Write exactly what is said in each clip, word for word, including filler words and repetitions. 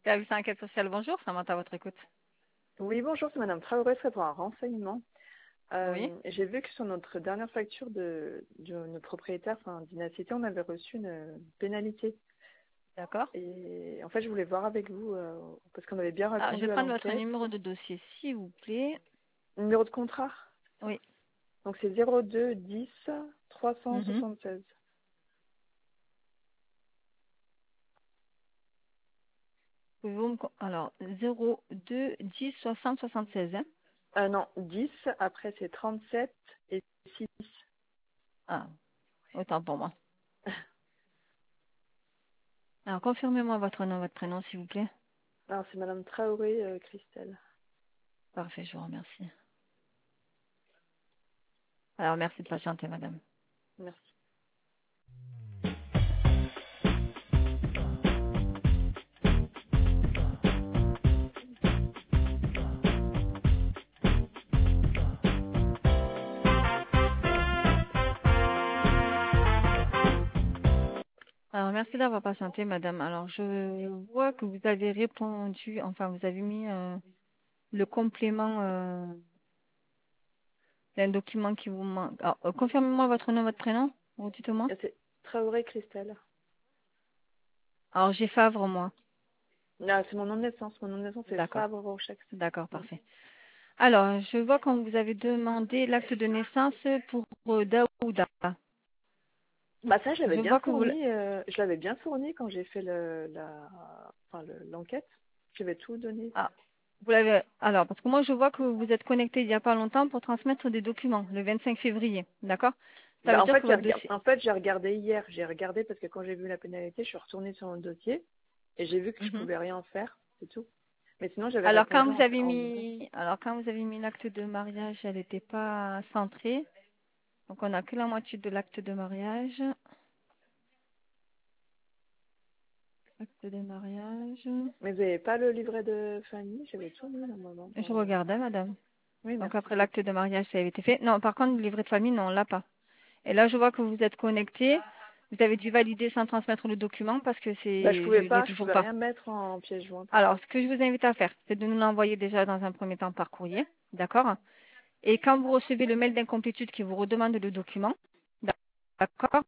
Service enquête sociale, bonjour, Samantha à votre écoute. Oui, bonjour, c'est Madame Traoré, c'est pour un renseignement. Oui, Euh, j'ai vu que sur notre dernière facture de, de notre propriétaire, enfin d'Inacité, on avait reçu une pénalité. d'accord. Et en fait, je voulais voir avec vous, euh, parce qu'on avait bien Alors, je vais répondu à prendre votre l'enquête. numéro de dossier, s'il vous plaît. Numéro de contrat, Oui. donc c'est zéro deux dix trois cent Mhm. soixante-seize. Pouvez-vous me co- Alors, zéro deux dix soixante soixante-seize. Hein. Euh, non, dix, après c'est trente-sept et six. Ah, autant pour moi. Alors, confirmez-moi votre nom, votre prénom, s'il vous plaît. Alors c'est Madame Traoré, euh, Christelle. Parfait, je vous remercie. Alors, merci de patienter, madame. Merci. Alors, merci d'avoir patienté, madame. Alors, je vois que vous avez répondu, enfin, vous avez mis euh, le complément euh, d'un document qui vous manque. Alors, euh, confirmez-moi votre nom, votre prénom. Dites-moi. Et c'est Traoré, Christelle. Alors, j'ai Favre, moi. Ah, c'est mon nom de naissance. Mon nom de naissance c'est D'accord. Fabre Rochex. D'accord, parfait. Alors, je vois qu'on vous avait demandé l'acte de naissance pour euh, Daouda. Bah ça, je l'avais Je bien vois que vous... l- fourni, euh, je l'avais bien fourni quand j'ai fait le, la, enfin le- l'enquête. J'avais tout donné. Ah, vous l'avez... Alors, parce que moi, je vois que vous êtes connecté il n'y a pas longtemps pour transmettre des documents, le vingt-cinq février. D'accord? Ça veut Bah en dire fait, que j'ai votre regard- dossier... en fait, j'ai regardé hier. J'ai regardé parce que quand j'ai vu la pénalité, je suis retournée sur mon dossier et j'ai vu que je Mhm. pouvais rien faire, c'est tout. Mais sinon, j'avais Alors, quand répondu vous en, avez en disant. mis... Alors, quand vous avez mis l'acte de mariage, elle n'était pas centrée. Donc, on n'a que la moitié de l'acte de mariage. Acte de mariage. Mais vous n'avez pas le livret de famille. J'avais tout mis normalement. Je Dans le... regardais, madame. Oui, Donc, merci. après l'acte de mariage, ça avait été fait. Non, par contre, le livret de famille, non, on l'a pas. Et là, je vois que vous êtes connecté. Vous avez dû valider sans transmettre le document parce que Bah je c'est, je pouvais l'ai pas, je toujours pouvais pas. rien mettre en pièce jointe. Alors, ce que je vous invite à faire, c'est de nous l'envoyer déjà dans un premier temps par courrier, d'accord? Et quand vous recevez le mail d'incomplétude qui vous redemande le document, d'accord,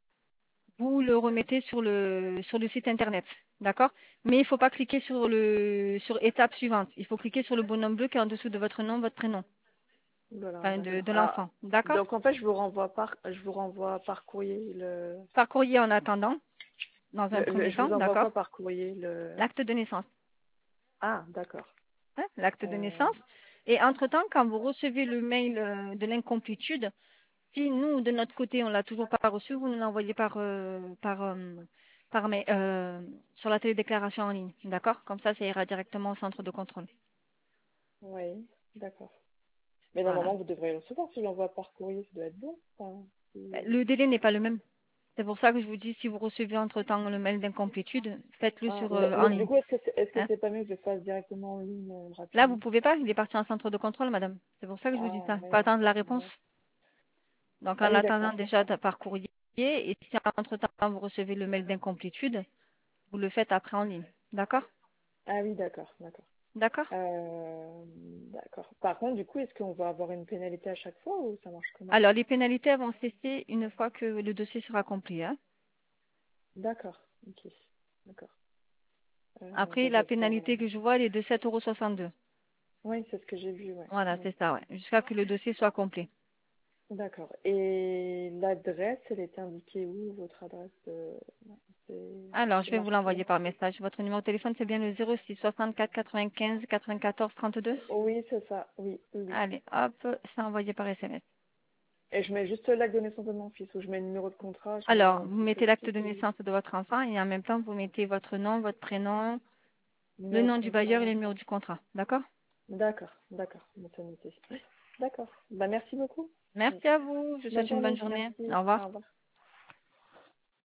vous le remettez sur le sur le site internet, d'accord? Mais il ne faut pas cliquer sur le sur étape suivante. Il faut cliquer sur le bonhomme bleu qui est en dessous de votre nom, votre prénom, Voilà, enfin de, d'accord. de Ah, l'enfant, d'accord? donc en fait, je vous renvoie par, je vous renvoie par courrier le, Par courrier en attendant, dans un le, le- premier je temps, vous envoie d'accord? quoi par courrier le. L'acte de naissance. Ah, d'accord. Hein, l'acte de Euh, naissance. Et entre-temps, quand vous recevez le mail euh, de l'incomplétude, si nous, de notre côté, on l'a toujours pas reçu, vous nous l'envoyez par, euh, par, euh, par mail, euh, sur la télédéclaration en ligne. D'accord? Comme ça, ça ira directement au centre de contrôle. oui, d'accord. Mais Voilà. normalement, vous devrez le recevoir. Si je l'envoie par courrier, ça doit être bon. Enfin, Euh, si- Le délai n'est pas le même. C'est pour ça que je vous dis, si vous recevez entre-temps le mail d'incomplétude, faites-le ah, sur, mais, euh, en mais du ligne. coup, est-ce que c'est est-ce que Hein? c'est pas mieux que je le fasse directement en ligne euh, Là, vous rapidement? pouvez pas, il est parti en centre de contrôle, madame. C'est pour ça que je vous dis Ah, ça. Pas ouais, attendre la réponse. ouais. Donc, Ah en oui, attendant d'accord. déjà de- par courrier, et si entre-temps vous recevez le mail d'incomplétude, vous le faites après en ligne. D'accord? Ah oui, d'accord, d'accord. D'accord? Euh, d'accord. Par contre, du coup, est-ce qu'on va avoir une pénalité à chaque fois ou ça marche comment? Alors, les pénalités elles vont cesser une fois que le dossier sera complet. Hein. D'accord, ok, d'accord. Euh, Après, bah, la j'espère. pénalité que je vois, elle est de sept euros soixante-deux. Oui, c'est ce que j'ai vu, ouais. Voilà, Ouais. c'est ça, ouais. Jusqu'à que le dossier soit complet. D'accord. Et l'adresse, elle est indiquée où, votre adresse de... C'est Alors, je c'est vais vous marqué. l'envoyer par message. Votre numéro de téléphone, c'est bien le zéro six soixante-quatre quatre-vingt-quinze quatre-vingt-quatorze trente-deux. Oui, c'est ça. Oui, oui, oui. Allez, hop, c'est envoyé par S M S. Et je mets juste l'acte de naissance de mon fils, ou je mets le numéro de contrat, je mets Alors, un vous truc mettez l'acte aussi. de naissance de votre enfant et en même temps, vous mettez votre nom, votre prénom, le Numéro de nom du bailleur et le contrat. numéro du contrat. D'accord? D'accord, d'accord. Bon, c'est noté. D'accord. Bah, merci beaucoup. Merci à vous. Je vous Bonne souhaite une bonne journée. journée. Merci. Au revoir. Au revoir.